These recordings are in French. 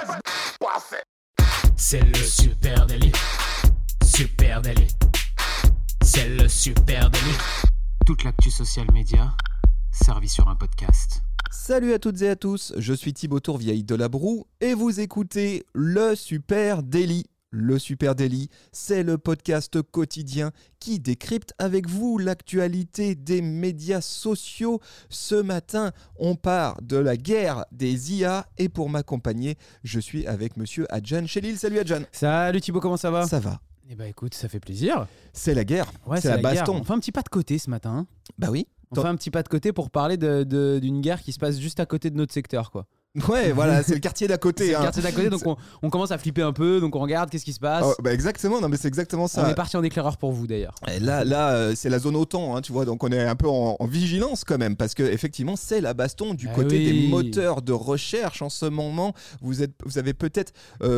C'est le super délit. Super délit. C'est le super délit. Toute l'actu social média servie sur un podcast. Salut à toutes et à tous, je suis Thibaut Tourvieille de La Broue et vous écoutez le Super Daily. Le Super Daily, c'est le podcast quotidien qui décrypte avec vous l'actualité des médias sociaux. Ce matin, on part de la guerre des IA et pour m'accompagner, je suis avec monsieur Adjan Chelil. Salut Adjan. Salut Thibaut, comment ça va ? Ça va. Eh bah écoute, ça fait plaisir. C'est la guerre, Ouais, c'est la baston. Guerre. On fait un petit pas de côté ce matin. Hein. Bah oui. On fait un petit pas de côté pour parler d'une guerre qui se passe juste à côté de notre secteur, quoi. Ouais, voilà, c'est le quartier d'à côté. C'est le quartier d'à côté, donc on commence à flipper un peu, donc on regarde qu'est-ce qui se passe. Oh, bah exactement, non mais c'est exactement ça. On est parti en éclaireur pour vous d'ailleurs. Et là, c'est la zone OTAN, hein, tu vois, donc on est un peu en vigilance quand même, parce que effectivement, c'est la baston du côté des moteurs de recherche en ce moment. Vous avez peut-être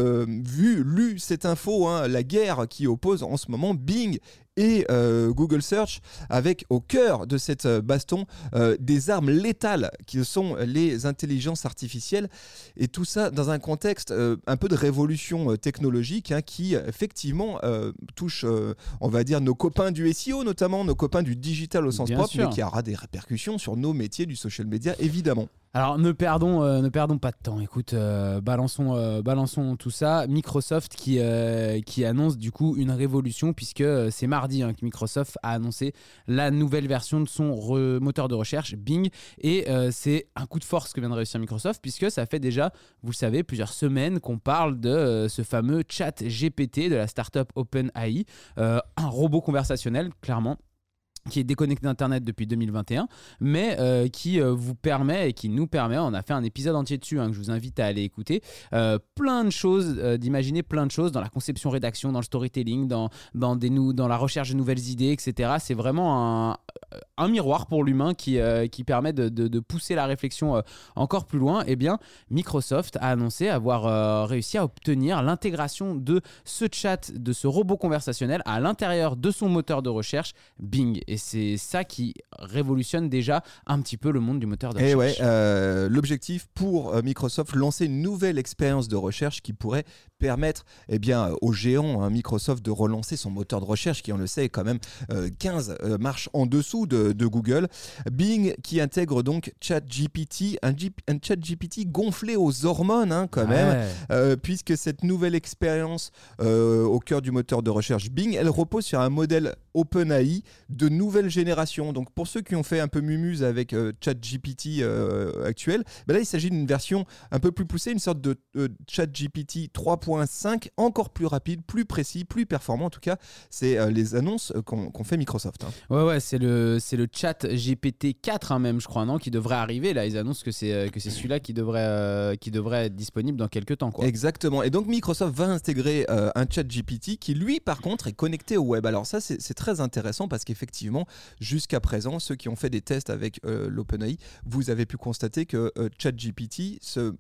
lu cette info, hein, la guerre qui oppose en ce moment Bing et Google Search, avec au cœur de cette baston des armes létales qui sont les intelligences artificielles, et tout ça dans un contexte un peu de révolution technologique, hein, qui effectivement touche, on va dire, nos copains du SEO, notamment nos copains du digital au sens Bien propre, sûr. mais qui aura des répercussions sur nos métiers du social media, évidemment. Alors ne perdons pas de temps. Écoute, balançons tout ça. Microsoft qui annonce du coup une révolution, puisque c'est mardi, hein, que Microsoft a annoncé la nouvelle version de son moteur de recherche Bing, et c'est un coup de force que vient de réussir Microsoft, puisque ça fait déjà, vous le savez, plusieurs semaines qu'on parle de ce fameux chat GPT de la startup OpenAI, un robot conversationnel clairement, qui est déconnecté d'Internet depuis 2021, mais qui vous permet et qui nous permet, on a fait un épisode entier dessus, hein, que je vous invite à aller écouter, plein de choses, d'imaginer plein de choses dans la conception-rédaction, dans le storytelling, dans la recherche de nouvelles idées, etc. C'est vraiment un miroir pour l'humain qui permet de pousser la réflexion encore plus loin. Eh bien, Microsoft a annoncé avoir réussi à obtenir l'intégration de ce chat, de ce robot conversationnel à l'intérieur de son moteur de recherche Bing. Et c'est ça qui révolutionne déjà un petit peu le monde du moteur de recherche. Et ouais, l'objectif pour Microsoft, lancer une nouvelle expérience de recherche qui pourrait permettre, eh bien, aux géants, hein, Microsoft, de relancer son moteur de recherche qui, on le sait, est quand même 15 marches en dessous de Google. Bing qui intègre donc ChatGPT, un ChatGPT gonflé aux hormones, hein, quand même, puisque cette nouvelle expérience au cœur du moteur de recherche Bing, elle repose sur un modèle OpenAI de nouvelle génération. Donc pour ceux qui ont fait un peu mumuse avec ChatGPT actuel, ben là il s'agit d'une version un peu plus poussée, une sorte de ChatGPT 3.5, encore plus rapide, plus précis, plus performant. En tout cas, c'est les annonces qu'ont fait Microsoft, hein. Ouais, c'est le chat GPT 4, hein, même, je crois, non, qui devrait arriver. Là, ils annoncent que c'est celui-là qui devrait être disponible dans quelques temps, quoi. Exactement. Et donc Microsoft va intégrer un ChatGPT qui, lui, par contre, est connecté au web. Alors ça, c'est très intéressant parce qu'effectivement, jusqu'à présent, ceux qui ont fait des tests avec l'OpenAI, vous avez pu constater que ChatGPT,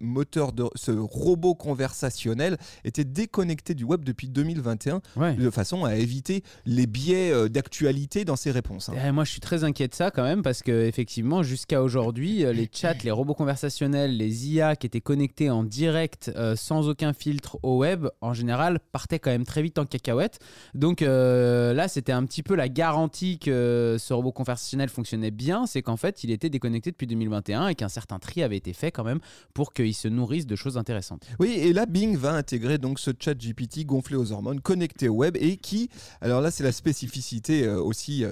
ce robot conversationnel, était déconnecté du web depuis 2021, de façon à éviter les biais d'actualité dans ses réponses, hein. Moi, je suis très inquiet de ça quand même, parce que effectivement, jusqu'à aujourd'hui, les chats, les robots conversationnels, les IA qui étaient connectés en direct, sans aucun filtre au web, en général, partaient quand même très vite en cacahuète. Donc là, c'était un petit peu la garantie que ce robot conversationnel fonctionnait bien, c'est qu'en fait, il était déconnecté depuis 2021 et qu'un certain tri avait été fait quand même pour qu'il se nourrisse de choses intéressantes. Oui, et là, Bing va intégrer donc ce chat GPT gonflé aux hormones, connecté au web, et qui, alors là, c'est la spécificité aussi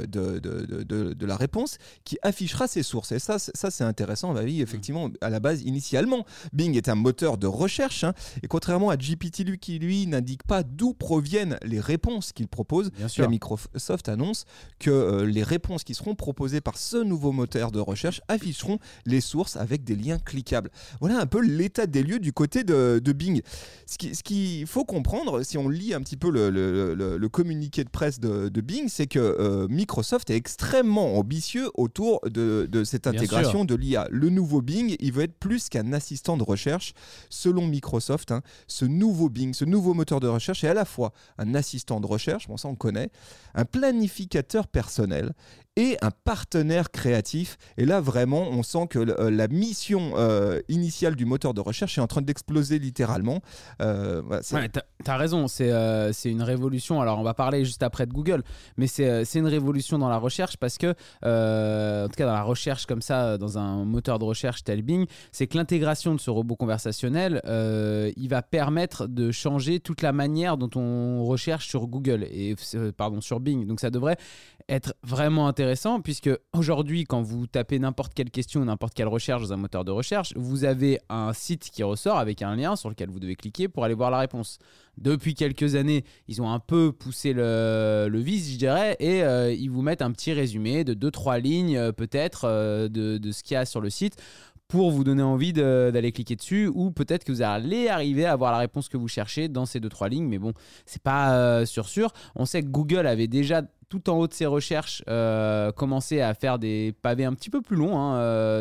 de la réponse, qui affichera ses sources. Et ça c'est intéressant. Bah oui, effectivement, à la base, initialement, Bing est un moteur de recherche, hein, et contrairement à GPT, lui n'indique pas d'où proviennent les réponses qu'il propose. La Microsoft annonce que les réponses qui seront proposées par ce nouveau moteur de recherche afficheront les sources avec des liens cliquables. Voilà un peu l'état des lieux du côté de Bing. Ce qu'il faut comprendre, si on lit un petit peu le communiqué de presse de Bing, c'est que Microsoft est extrêmement ambitieux autour de cette intégration de l'IA. Le nouveau Bing, il veut être plus qu'un assistant de recherche. Selon Microsoft, hein, ce nouveau Bing, ce nouveau moteur de recherche est à la fois un assistant de recherche, bon ça on connaît, un planificateur personnel et un partenaire créatif. Et là, vraiment, on sent que la mission initiale du moteur de recherche est en train d'exploser littéralement. Voilà, t'as raison, c'est une révolution. Alors, on va parler juste après de Google, mais c'est une révolution dans la recherche parce que, en tout cas dans la recherche comme ça, dans un moteur de recherche tel Bing, c'est que l'intégration de ce robot conversationnel, il va permettre de changer toute la manière dont on recherche sur Google, sur Bing. Donc, ça devrait être vraiment intéressant puisque aujourd'hui, quand vous tapez n'importe quelle question, n'importe quelle recherche dans un moteur de recherche, vous avez un site qui ressort avec un lien sur lequel vous devez cliquer pour aller voir la réponse. Depuis quelques années, ils ont un peu poussé le vice, je dirais, et ils vous mettent un petit résumé de 2-3 lignes peut-être de ce qu'il y a sur le site pour vous donner envie d'aller cliquer dessus, ou peut-être que vous allez arriver à avoir la réponse que vous cherchez dans ces 2-3 lignes, mais bon, c'est pas sûr. On sait que Google avait déjà tout en haut de ses recherches, commencer à faire des pavés un petit peu plus longs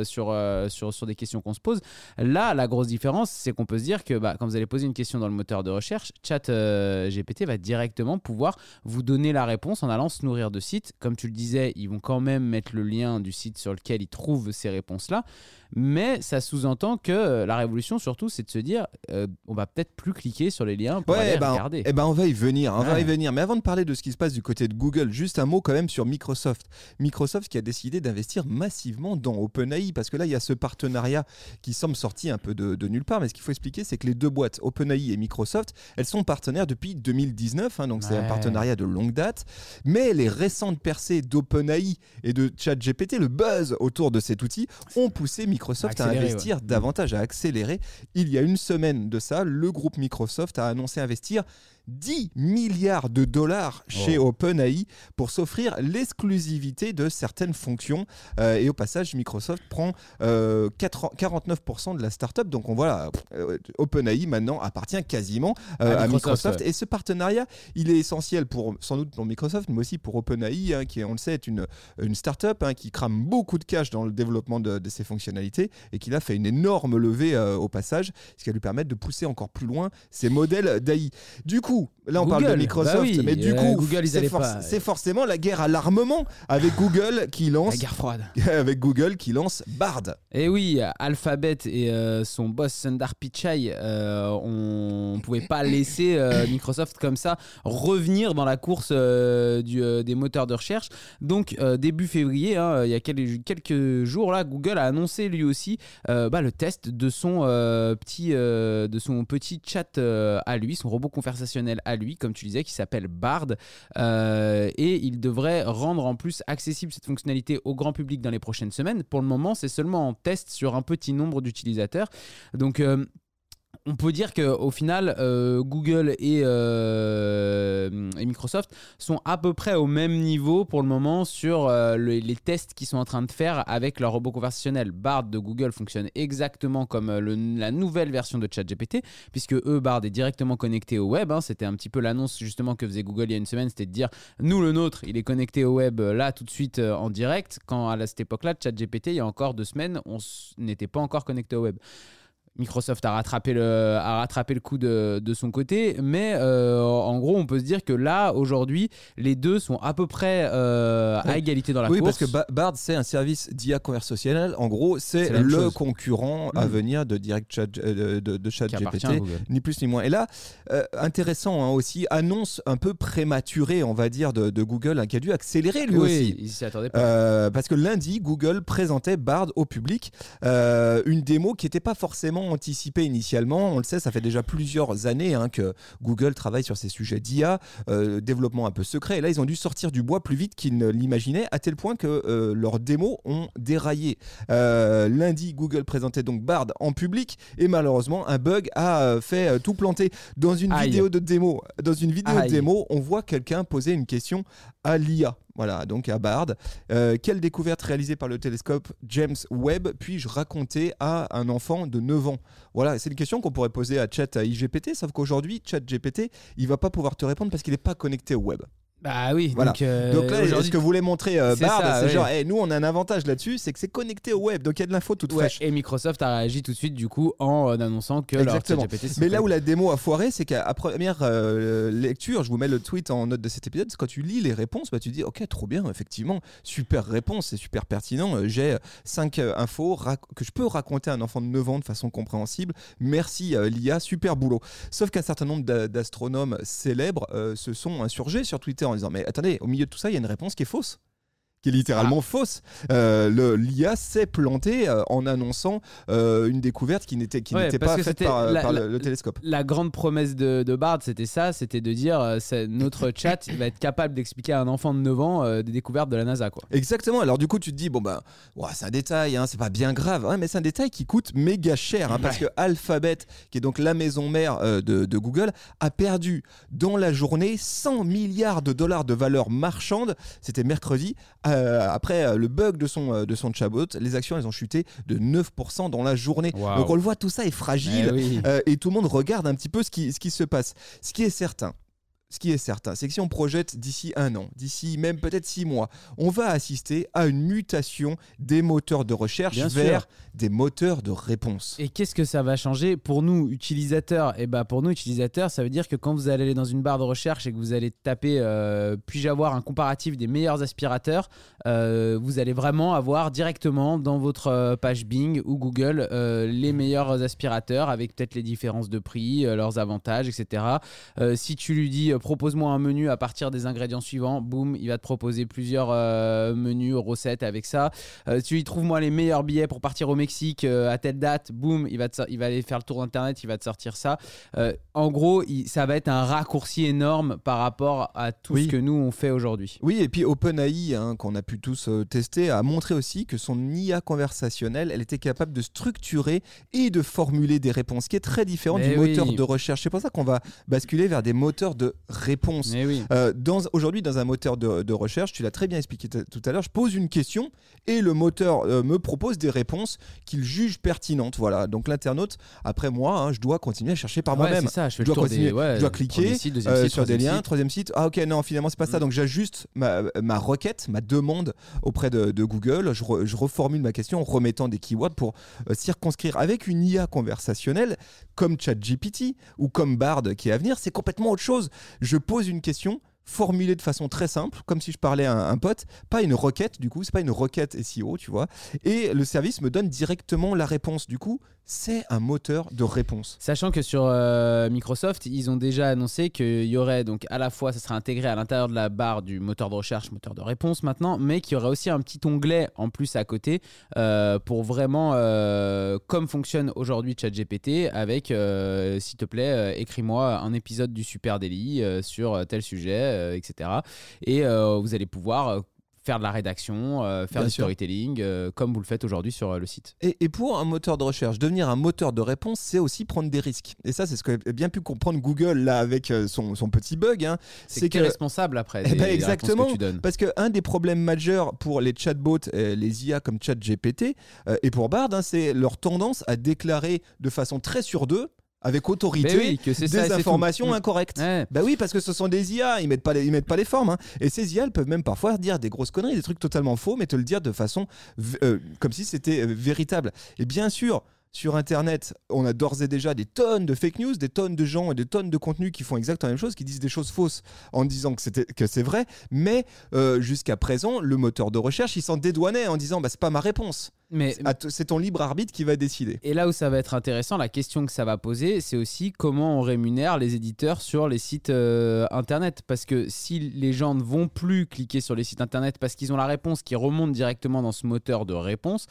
sur des questions qu'on se pose. Là, la grosse différence, c'est qu'on peut se dire que quand vous allez poser une question dans le moteur de recherche, ChatGPT va directement pouvoir vous donner la réponse en allant se nourrir de sites. Comme tu le disais, ils vont quand même mettre le lien du site sur lequel ils trouvent ces réponses-là. Mais ça sous-entend que la révolution, surtout, c'est de se dire on va peut-être plus cliquer sur les liens pour aller regarder. On va y venir, Mais avant de parler de ce qui se passe du côté de Google, juste un mot quand même sur Microsoft. Microsoft qui a décidé d'investir massivement dans OpenAI, parce que là, il y a ce partenariat qui semble sorti un peu de nulle part. Mais ce qu'il faut expliquer, c'est que les deux boîtes, OpenAI et Microsoft, elles sont partenaires depuis 2019. Donc c'est un partenariat de longue date. Mais les récentes percées d'OpenAI et de ChatGPT, le buzz autour de cet outil, ont poussé Microsoft à investir davantage, à accélérer. Il y a une semaine de ça, le groupe Microsoft a annoncé investir 10 milliards de dollars chez OpenAI pour s'offrir l'exclusivité de certaines fonctions. Et au passage, Microsoft prend 49% de la startup. Donc on voit OpenAI maintenant appartient quasiment à Microsoft. Et ce partenariat, il est essentiel sans doute pour Microsoft, mais aussi pour OpenAI, qui, on le sait, est une startup qui crame beaucoup de cash dans le développement de ses fonctionnalités et qui a fait une énorme levée au passage, ce qui va lui permettre de pousser encore plus loin ses modèles d'AI. Du coup, là on Google, parle de Microsoft, mais du coup, Google, c'est forcément la guerre à l'armement avec Google qui lance la guerre froide. avec Google qui lance Bard. Et oui, Alphabet et son boss Sundar Pichai, on pouvait pas laisser Microsoft comme ça revenir dans la course des moteurs de recherche. Donc début février, il y a quelques jours là, Google a annoncé lui aussi le test de son petit chat à lui, son robot conversationnel à lui, comme tu disais, qui s'appelle Bard, et il devrait rendre en plus accessible cette fonctionnalité au grand public dans les prochaines semaines. Pour le moment, c'est seulement en test sur un petit nombre d'utilisateurs. Donc on peut dire qu'au final, Google et Microsoft sont à peu près au même niveau pour le moment sur les tests qu'ils sont en train de faire avec leur robot conversationnel. Bard de Google fonctionne exactement comme la nouvelle version de ChatGPT, puisque Bard est directement connecté au web. C'était un petit peu l'annonce justement que faisait Google il y a une semaine, c'était de dire nous, le nôtre, il est connecté au web là tout de suite en direct, quand à cette époque-là, ChatGPT, il y a encore 2 semaines, on n'était pas encore connecté au web. Microsoft a rattrapé le coup de son côté, mais en gros, on peut se dire que là, aujourd'hui, les deux sont à peu près à égalité dans la course. Oui, parce que Bard, c'est un service d'IA conversationnel. En gros, c'est le concurrent à venir de ChatGPT, ni plus ni moins. Et là, intéressant aussi, annonce un peu prématurée, on va dire, de Google, qui a dû accélérer lui aussi. Il s'y attendait pas. Parce que lundi, Google présentait Bard au public, une démo qui n'était pas forcément anticipé initialement. On le sait, ça fait déjà plusieurs années que Google travaille sur ces sujets d'IA, développement un peu secret. Et là, ils ont dû sortir du bois plus vite qu'ils ne l'imaginaient, à tel point que leurs démos ont déraillé. Lundi, Google présentait donc Bard en public et malheureusement, un bug a fait tout planter. Dans une vidéo de démo, on voit quelqu'un poser une question à l'IA. Voilà, donc à Bard. Quelle découverte réalisée par le télescope James Webb puis-je raconter à un enfant de 9 ans? Voilà, c'est une question qu'on pourrait poser à ChatGPT, sauf qu'aujourd'hui, ChatGPT, il ne va pas pouvoir te répondre parce qu'il n'est pas connecté au web. Bah oui, Voilà. Donc là, aujourd'hui, ce que voulait montrer c'est Bard, ça, c'est ouais. genre, nous on a un avantage là-dessus, c'est que c'est connecté au web, donc il y a de l'info toute ouais, fraîche. et Microsoft a réagi tout de suite du coup en annonçant que leur Exactement. ChatGPT se Mais là où connecte. la démo a foiré, c'est qu'à première lecture, je vous mets le tweet en note de cet épisode, quand tu lis les réponses, bah, tu dis ok, trop bien, effectivement, super réponse, c'est super pertinent. J'ai 5 infos que je peux raconter à un enfant de 9 ans de façon compréhensible. Merci l'IA, super boulot. Sauf qu'un certain nombre d'astronomes célèbres se sont insurgés sur Twitter en disant mais attendez, au milieu de tout ça, il y a une réponse qui est fausse. Qui est littéralement fausse. L'IA s'est plantée en annonçant une découverte qui n'était Ouais, parce pas que faite c'était par le télescope. La grande promesse de Bard, c'était ça, c'était de dire notre chat il va être capable d'expliquer à un enfant de 9 ans des découvertes de la NASA, quoi. Exactement. Alors du coup, tu te dis bon bah, c'est un détail, hein, c'est pas bien grave, hein, mais c'est un détail qui coûte méga cher, hein, parce que Alphabet, qui est donc la maison mère de Google, a perdu dans la journée 100 milliards de dollars de valeur marchande. C'était mercredi. Après le bug de son chatbot, les actions elles ont chuté de 9% dans la journée. Wow. Donc on le voit, tout ça est fragile, Eh oui. et tout le monde regarde un petit peu ce qui se passe. Ce qui est certain, c'est que si on projette d'ici 1 an, d'ici même peut-être 6 mois, on va assister à une mutation des moteurs de recherche Bien vers sûr. des moteurs de réponse. Et qu'est-ce que ça va changer pour nous utilisateurs? Pour nous utilisateurs, ça veut dire que quand vous allez aller dans une barre de recherche et que vous allez taper puis-je avoir un comparatif des meilleurs aspirateurs, vous allez vraiment avoir directement dans votre page Bing ou Google les meilleurs aspirateurs avec peut-être les différences de prix, leurs avantages, etc. Si tu lui dis propose-moi un menu à partir des ingrédients suivants, boum, il va te proposer plusieurs menus, recettes avec ça. Tu lui trouves-moi les meilleurs billets pour partir au Mexique à telle date, boum, il va aller faire le tour d'internet, il va te sortir ça. En gros, ça va être un raccourci énorme par rapport à tout ce que nous on fait aujourd'hui. Oui, et puis OpenAI, hein, qu'on a pu tous tester, a montré aussi que son IA conversationnelle, elle était capable de structurer et de formuler des réponses, ce qui est très différent du moteur de recherche. C'est pour ça qu'on va basculer vers des moteurs de réponse. Oui. Aujourd'hui, dans un moteur de recherche, tu l'as très bien expliqué tout à l'heure, je pose une question et le moteur me propose des réponses qu'il juge pertinentes. Voilà. Donc l'internaute, après moi, hein, je dois continuer à chercher par moi-même. C'est ça, je dois continuer, je dois cliquer site, sur des liens, troisième site. Ah ok, non, finalement c'est pas ça. Donc j'ajuste ma requête, ma demande auprès de Google. Je reformule ma question en remettant des keywords pour circonscrire. Avec une IA conversationnelle comme ChatGPT ou comme Bard qui est à venir, c'est complètement autre chose. Je pose une question formulée de façon très simple, comme si je parlais à un pote, pas une requête, du coup, c'est pas une requête SEO, tu vois, et le service me donne directement la réponse. Du coup, c'est un moteur de réponse. Sachant que sur Microsoft, ils ont déjà annoncé qu'il y aurait donc à la fois, ça sera intégré à l'intérieur de la barre du moteur de recherche, moteur de réponse maintenant, mais qu'il y aurait aussi un petit onglet en plus à côté pour vraiment, comme fonctionne aujourd'hui ChatGPT, avec s'il te plaît, écris-moi un épisode du Super Daily sur tel sujet, etc. Et vous allez pouvoir faire de la rédaction, faire du storytelling, comme vous le faites aujourd'hui sur le site. Et pour un moteur de recherche, devenir un moteur de réponse, c'est aussi prendre des risques. Et ça, c'est ce qu'a bien pu comprendre Google là avec son petit bug. Hein. C'est que responsable après des exactement, réponses que tu donnes. Parce qu'un des problèmes majeurs pour les chatbots, les IA comme ChatGPT et pour Bard, hein, c'est leur tendance à déclarer de façon très sur deux, avec autorité, que c'est des ça, informations incorrectes. Ouais. Bah oui, parce que ce sont des IA, ils mettent pas les formes. Hein. Et ces IA, elles peuvent même parfois dire des grosses conneries, des trucs totalement faux, mais te le dire de façon comme si c'était véritable. Et bien sûr, sur Internet, on a d'ores et déjà des tonnes de fake news, des tonnes de gens et des tonnes de contenus qui font exactement la même chose, qui disent des choses fausses en disant que c'est vrai, mais jusqu'à présent, le moteur de recherche, il s'en dédouanait en disant bah, c'est pas ma réponse. Mais C'est ton libre arbitre qui va décider. Et là où ça va être intéressant, la question que ça va poser, c'est aussi comment on rémunère les éditeurs sur les sites internet. Parce que si les gens ne vont plus cliquer sur les sites internet parce qu'ils ont la réponse qui remonte directement dans ce moteur de réponse,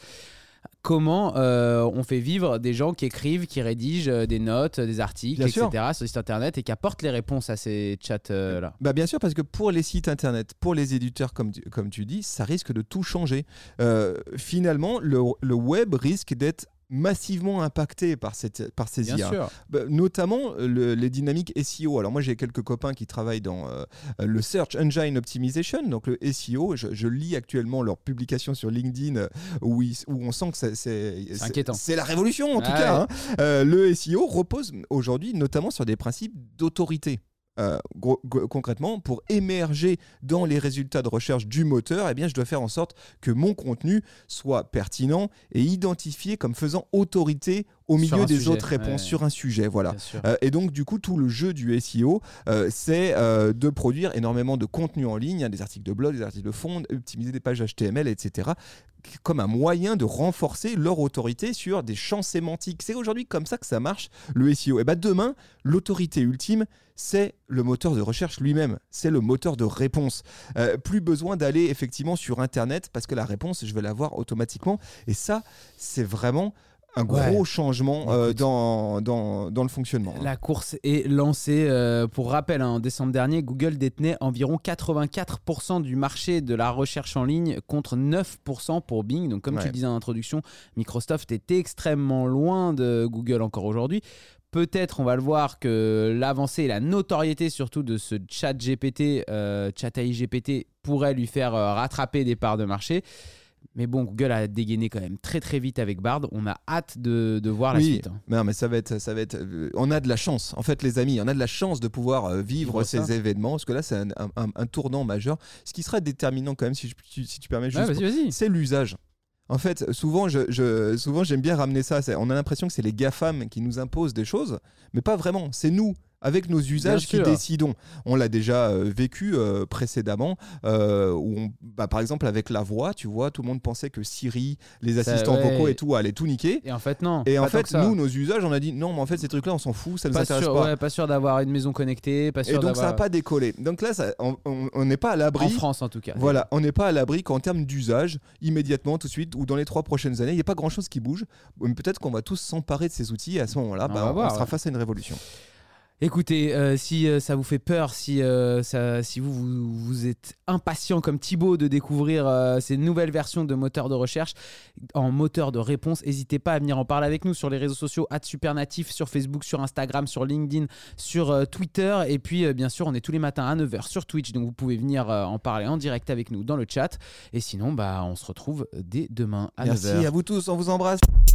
comment on fait vivre des gens qui écrivent, qui rédigent des notes, des articles, etc. sur les sites internet et qui apportent les réponses à ces chats-là. Bah bien sûr, parce que pour les sites internet, pour les éditeurs, comme tu dis, ça risque de tout changer. Finalement, le web risque d'être massivement impacté par ces Bien IA. sûr. Notamment les dynamiques SEO. Alors moi j'ai quelques copains qui travaillent dans le Search Engine Optimization, donc le SEO. Je lis actuellement leurs publications sur LinkedIn où on sent que c'est inquiétant. C'est la révolution en tout cas. Hein. Le SEO repose aujourd'hui notamment sur des principes d'autorité. concrètement, pour émerger dans les résultats de recherche du moteur, eh bien, je dois faire en sorte que mon contenu soit pertinent et identifié comme faisant autorité au milieu des autres réponses sur un sujet. Voilà. Et donc, du coup, tout le jeu du SEO, c'est de produire énormément de contenu en ligne, des articles de blog, des articles de fond, optimiser des pages HTML, etc., comme un moyen de renforcer leur autorité sur des champs sémantiques. C'est aujourd'hui comme ça que ça marche, le SEO. Et bien demain, l'autorité ultime, c'est le moteur de recherche lui-même, c'est le moteur de réponse. Plus besoin d'aller effectivement sur Internet parce que la réponse, je vais l'avoir automatiquement. Et ça, c'est vraiment un gros changement dans le fonctionnement. La course est lancée. Pour rappel, en décembre dernier, Google détenait environ 84% du marché de la recherche en ligne contre 9% pour Bing. Donc, comme tu le disais en introduction, Microsoft est extrêmement loin de Google encore aujourd'hui. Peut-être, on va le voir, que l'avancée et la notoriété surtout de ce chat AI GPT pourrait lui faire rattraper des parts de marché. Mais bon, Google a dégainé quand même très très vite avec Bard. On a hâte de voir la suite. Mais ça va être. On a de la chance, en fait, les amis. On a de la chance de pouvoir vivre ces événements, parce que là, c'est un tournant majeur. Ce qui sera déterminant quand même, si tu permets, juste, vas-y. C'est l'usage. En fait, souvent j'aime bien ramener ça. On a l'impression que c'est les GAFAM qui nous imposent des choses, mais pas vraiment. C'est nous, avec nos usages, qui décidons. On l'a déjà vécu précédemment, où par exemple avec la voix, tu vois, tout le monde pensait que Siri, les assistants vocaux et tout allaient tout niquer. Et en fait non. Et en fait, nous, nos usages, on a dit non, mais en fait ces trucs-là, on s'en fout, ça ne nous intéresse pas. Ouais, pas sûr d'avoir une maison connectée, pas sûr. Et donc ça n'a pas décollé. Donc là, on n'est pas à l'abri. En France en tout cas. Voilà, on n'est pas à l'abri qu'en termes d'usage, immédiatement, tout de suite, ou dans les 3 prochaines années, il n'y a pas grand-chose qui bouge. Mais peut-être qu'on va tous s'emparer de ces outils et à ce moment-là, on sera face à une révolution. Écoutez, si ça vous fait peur, si vous êtes impatient comme Thibaut de découvrir ces nouvelles versions de moteurs de recherche en moteur de réponse, n'hésitez pas à venir en parler avec nous sur les réseaux sociaux @supernatif, sur Facebook, sur Instagram, sur LinkedIn, sur Twitter. Et puis bien sûr, on est tous les matins à 9h sur Twitch, donc vous pouvez venir en parler en direct avec nous dans le chat. Et sinon, on se retrouve dès demain à 9h. Merci à vous tous, on vous embrasse.